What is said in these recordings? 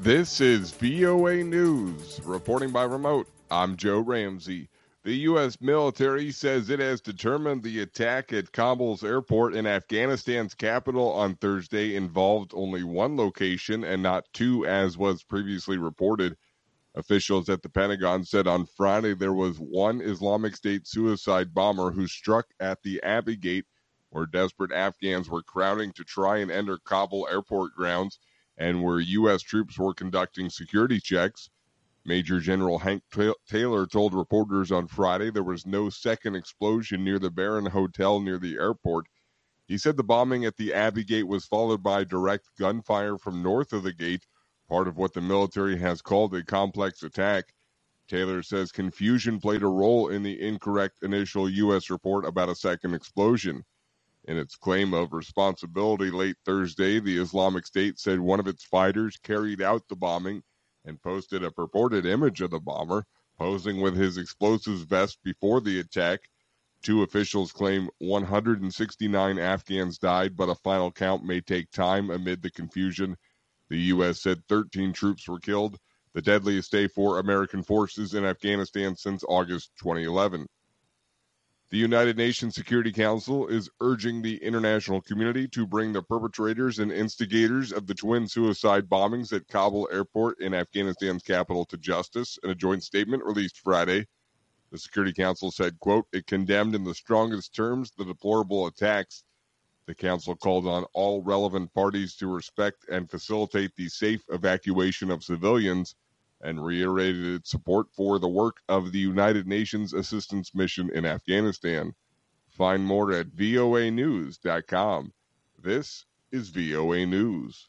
This is VOA News. Reporting by remote, I'm Joe Ramsey. The U.S. military says it has determined the attack at Kabul's airport in Afghanistan's capital on Thursday involved only one location and not two, as was previously reported. Officials at the Pentagon said on Friday there was one Islamic State suicide bomber who struck at the Abbey Gate, where desperate Afghans were crowding to try and enter Kabul airport grounds, and where U.S. troops were conducting security checks. Major General Hank Taylor told reporters on Friday there was no second explosion near the Baron Hotel near the airport. He said the bombing at the Abbey Gate was followed by direct gunfire from north of the gate, part of what the military has called a complex attack. Taylor says confusion played a role in the incorrect initial U.S. report about a second explosion. In its claim of responsibility late Thursday, the Islamic State said one of its fighters carried out the bombing and posted a purported image of the bomber posing with his explosives vest before the attack. Two officials claim 169 Afghans died, but a final count may take time amid the confusion. The U.S. said 13 troops were killed, the deadliest day for American forces in Afghanistan since August 2011. The United Nations Security Council is urging the international community to bring the perpetrators and instigators of the twin suicide bombings at Kabul airport in Afghanistan's capital to justice. In a joint statement released Friday, the Security Council said, quote, it condemned in the strongest terms the deplorable attacks. The council called on all relevant parties to respect and facilitate the safe evacuation of civilians and reiterated its support for the work of the United Nations Assistance Mission in Afghanistan. Find more at voanews.com. This is VOA News.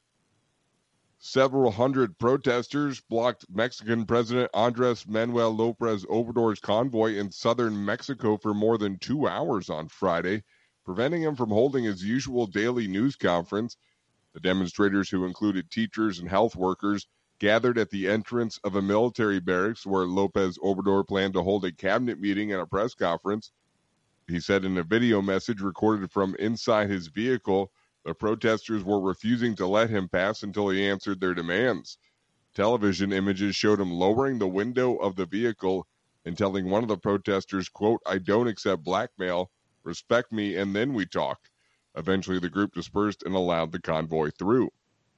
Several hundred protesters blocked Mexican President Andres Manuel López Obrador's convoy in southern Mexico for more than 2 hours on Friday, preventing him from holding his usual daily news conference. The demonstrators, who included teachers and health workers, gathered at the entrance of a military barracks where López Obrador planned to hold a cabinet meeting and a press conference. He said in a video message recorded from inside his vehicle, the protesters were refusing to let him pass until he answered their demands. Television images showed him lowering the window of the vehicle and telling one of the protesters, quote, I don't accept blackmail, respect me, and then we talk. Eventually, the group dispersed and allowed the convoy through.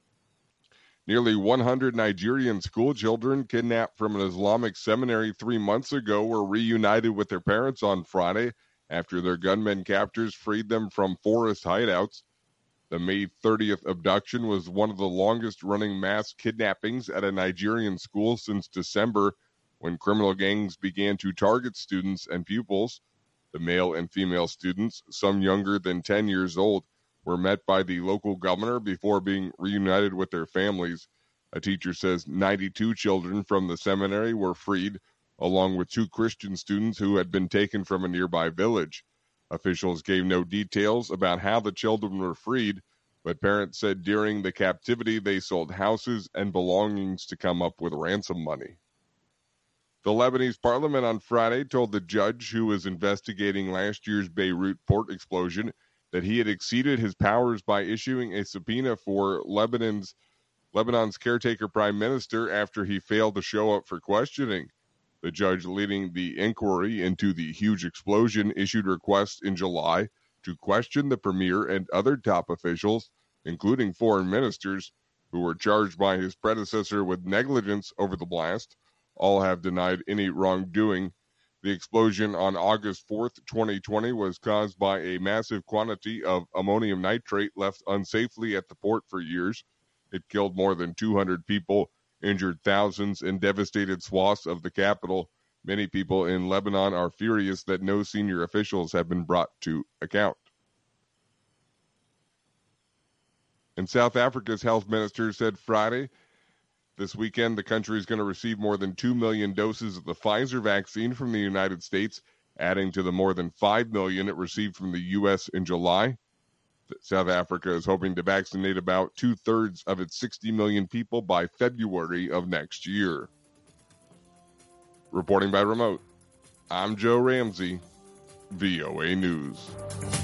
Nearly 100 Nigerian school children kidnapped from an Islamic seminary 3 months ago were reunited with their parents on Friday after their gunmen captors freed them from forest hideouts. The May 30th abduction was one of the longest-running mass kidnappings at a Nigerian school since December, when criminal gangs began to target students and pupils. The male and female students, some younger than 10 years old, were met by the local governor before being reunited with their families. A teacher says 92 children from the seminary were freed, along with 2 Christian students who had been taken from a nearby village. Officials gave no details about how the children were freed, but parents said during the captivity they sold houses and belongings to come up with ransom money. The Lebanese parliament on Friday told the judge who was investigating last year's Beirut port explosion that he had exceeded his powers by issuing a subpoena for Lebanon's caretaker prime minister after he failed to show up for questioning. The judge leading the inquiry into the huge explosion issued requests in July to question the premier and other top officials, including foreign ministers, who were charged by his predecessor with negligence over the blast. All have denied any wrongdoing. The explosion on August 4th, 2020 was caused by a massive quantity of ammonium nitrate left unsafely at the port for years. It killed more than 200 people, injured thousands, and devastated swaths of the capital. Many people in Lebanon are furious that no senior officials have been brought to account. And South Africa's health minister said Friday this weekend, the country is going to receive more than 2 million doses of the Pfizer vaccine from the United States, adding to the more than 5 million it received from the U.S. in July. South Africa is hoping to vaccinate about 2/3 of its 60 million people by February of next year. Reporting by remote, I'm Joe Ramsey, VOA News.